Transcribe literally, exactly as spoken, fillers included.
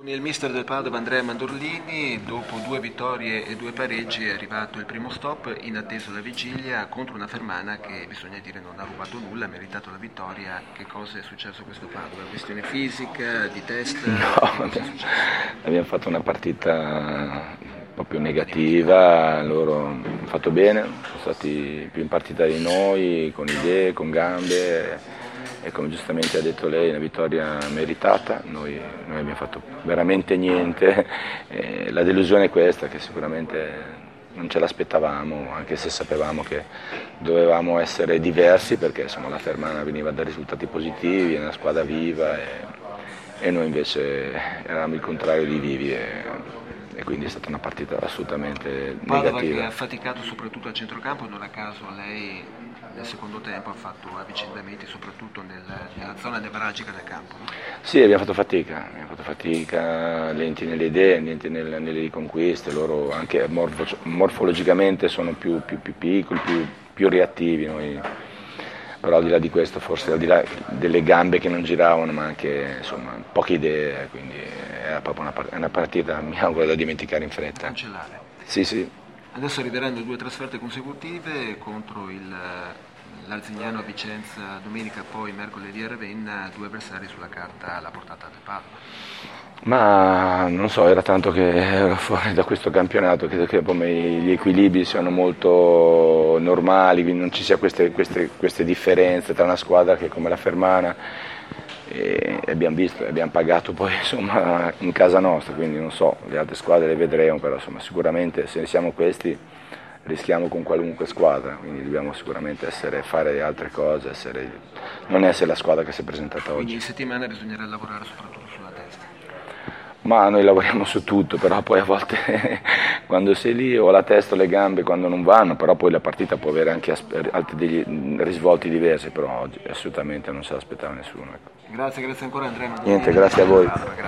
Il mister del Padova, Andrea Mandorlini, dopo due vittorie e due pareggi è arrivato il primo stop, in attesa la vigilia contro una Fermana che bisogna dire non ha rubato nulla, ha meritato la vittoria. Che cosa è successo a questo Padova? Questione fisica, di testa? No, abbiamo fatto una partita proprio negativa, loro hanno fatto bene, sono stati più in partita di noi, con idee, con gambe. E come giustamente ha detto lei, una vittoria meritata, noi, noi abbiamo fatto veramente niente, e la delusione è questa, che sicuramente non ce l'aspettavamo, anche se sapevamo che dovevamo essere diversi, perché insomma, la Fermana veniva da risultati positivi, è una squadra viva, e, e noi invece eravamo il contrario di vivi. E, e quindi è stata una partita assolutamente Padova negativa. Che ha faticato soprattutto a centrocampo, non a caso lei nel secondo tempo ha fatto avvicendamenti soprattutto nel, nella zona nevralgica del campo, no? Sì, abbiamo fatto fatica, abbiamo fatto fatica, lenti nelle idee, lenti nelle, nelle riconquiste, loro anche morfo, morfologicamente sono più, più, più piccoli, più, più reattivi, noi. Però al di là di questo, forse al di là delle gambe che non giravano, ma anche insomma, poche idee, quindi era proprio una, una partita, mi auguro, da dimenticare in fretta. Cancellare. Sì, sì. Adesso arriveranno due trasferte consecutive contro il, l'Arzignano a Vicenza domenica, poi mercoledì a Ravenna, due avversari sulla carta alla portata del Padova. Ma non so, era tanto che ero fuori da questo campionato, credo che gli equilibri siano molto normali, quindi non ci siano queste, queste, queste differenze tra una squadra che come la Fermana, e abbiamo visto, abbiamo pagato poi insomma, in casa nostra, quindi non so, le altre squadre le vedremo, però insomma, sicuramente se siamo questi rischiamo con qualunque squadra, quindi dobbiamo sicuramente essere, fare altre cose, essere, non essere la squadra che si è presentata oggi. Quindi in settimana bisognerà lavorare soprattutto sulla testa. Ma noi lavoriamo su tutto, però poi a volte quando sei lì o la testa o le gambe quando non vanno, però poi la partita può avere anche altri degli risvolti diversi, però oggi assolutamente non se l'aspettava nessuno. Grazie, grazie ancora Andrea. Niente, grazie a voi.